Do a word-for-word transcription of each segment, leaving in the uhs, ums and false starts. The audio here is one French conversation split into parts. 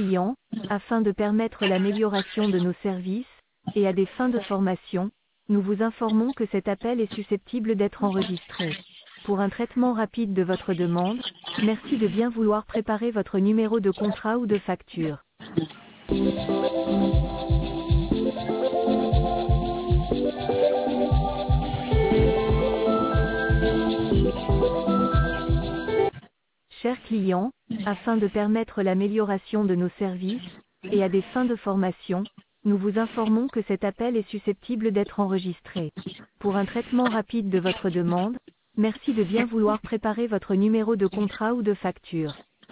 client, afin de permettre l'amélioration de nos services, et à des fins de formation, nous vous informons que cet appel est susceptible d'être enregistré. Pour un traitement rapide de votre demande, merci de bien vouloir préparer votre numéro de contrat ou de facture. Chers clients, afin de permettre l'amélioration de nos services, et à des fins de formation, nous vous informons que cet appel est susceptible d'être enregistré. Pour un traitement rapide de votre demande, merci de bien vouloir préparer votre numéro de contrat ou de facture.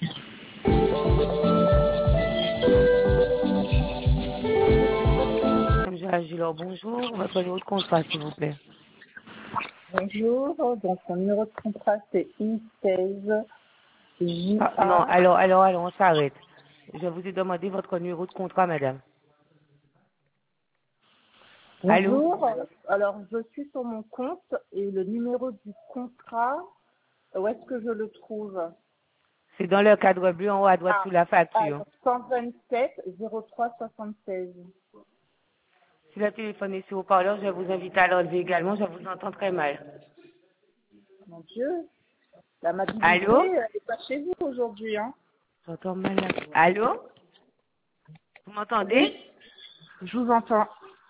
Angela, bonjour, votre numéro de contrat s'il vous plaît. Bonjour, donc mon numéro de contrat c'est I seize J A. Ah, non, alors, alors, alors, on s'arrête. Je vous ai demandé votre numéro de contrat, madame. Bonjour, Allô? alors je suis sur mon compte et le numéro du contrat, où est-ce que je le trouve? C'est dans le cadre bleu en haut à droite Ah, sous la facture. ah, cent vingt-sept zéro trois soixante-seize. Si le téléphone est sur haut-parleur, je vous invite à l'enlever également, je vous entends très mal. Mon Dieu, la mobilité, Allô? elle n'est pas chez vous aujourd'hui, hein? J'entends mal. là. Allô? Vous m'entendez? Oui, je vous entends.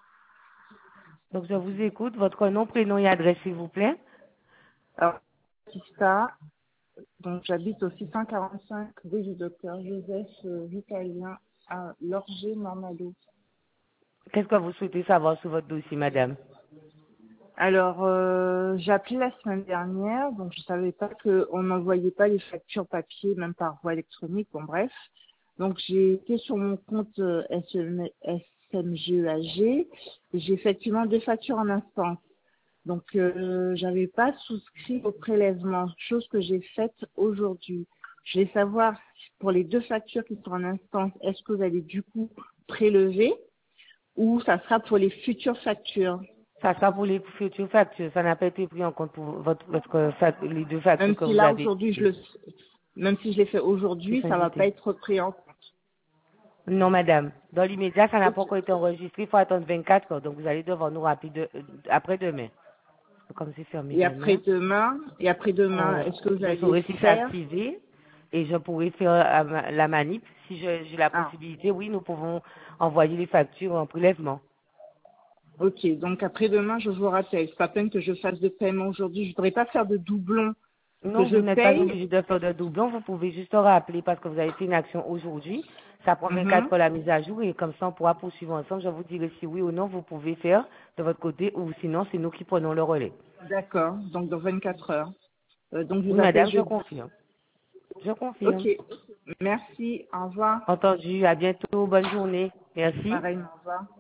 Donc, je vous écoute. Votre nom, prénom et adresse, s'il vous plaît. Alors, Tista, donc j'habite au six cent quarante-cinq rue du Docteur Joseph euh, Vitalien à Lorger, Normalo. Qu'est-ce que vous souhaitez savoir sur votre dossier, madame? Alors, euh, j'ai appelé la semaine dernière, donc je savais pas qu'on n'envoyait pas les factures papier, même par voie électronique, bon bref. Donc j'ai été sur mon compte euh, S M G E A G, et j'ai effectivement deux factures en instance. Donc euh, j'avais pas souscrit au prélèvement, chose que j'ai faite aujourd'hui. Je voulais savoir, pour les deux factures qui sont en instance, est-ce que vous allez du coup prélever ou ça sera pour les futures factures? Ça sera pour les futures factures. Ça n'a pas été pris en compte pour votre, votre fac- les deux factures Même que si vous là avez. aujourd'hui je le, même si je l'ai fait aujourd'hui, ça va pas être pris en compte. Non, madame. Dans l'immédiat, ça n'a Ok. pas encore été enregistré. Il faut attendre vingt-quatre heures. Donc, vous allez devoir nous rappeler de- euh, après-demain. Comme c'est fermé Et après demain. demain, et après demain, on- est-ce que vous je allez saurai si c'est faire? activé et je pourrai faire euh, ma- la manip. Si je- j'ai la Ah, possibilité, oui, nous pouvons envoyer les factures en prélèvement. ok. Donc après demain, je vous rappelle. C'est pas peine que je fasse de paiement aujourd'hui. Je voudrais pas faire de doublons que Non, je vous n'êtes pas paye. obligé de faire de doublon. Vous pouvez juste rappeler parce que vous avez fait une action aujourd'hui. Ça prend Mhm. vingt-quatre heures la mise à jour et comme ça, on pourra poursuivre ensemble. Je vous dirai si oui ou non vous pouvez faire de votre côté ou sinon, c'est nous qui prenons le relais. D'accord. Donc dans vingt-quatre heures. Euh, donc je Oui, vous appelle madame, je jeudi. confirme. Je confirme. Ok. Merci. Au revoir. Entendu. À bientôt. Bonne journée. Merci. Pareil, au revoir.